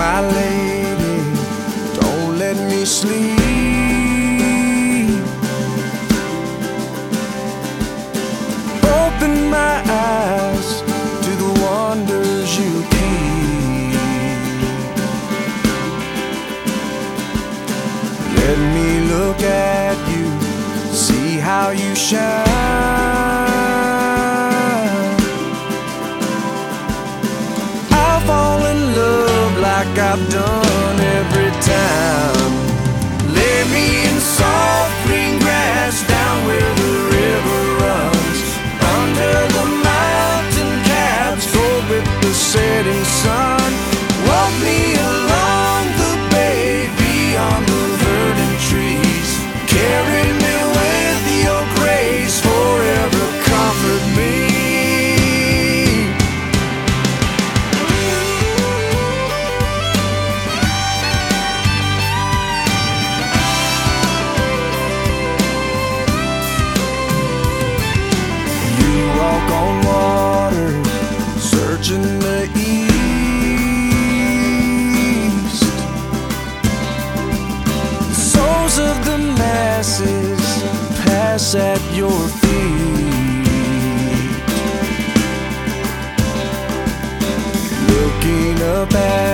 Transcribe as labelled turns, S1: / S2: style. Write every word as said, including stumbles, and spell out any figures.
S1: my lady, don't let me sleep. Open my eyes to the wonders you keep. Let me look at you, see how you shine. I'll fall in love like I've done every time. Lay me in soft green grass down where the river runs, under the mountain caps, gold with the setting sun. Walk me along the bay beyond the verdant trees. Carry me with your grace, forever comfort me. Walk on water, searching the east. The souls of the masses pass at your feet. Looking up at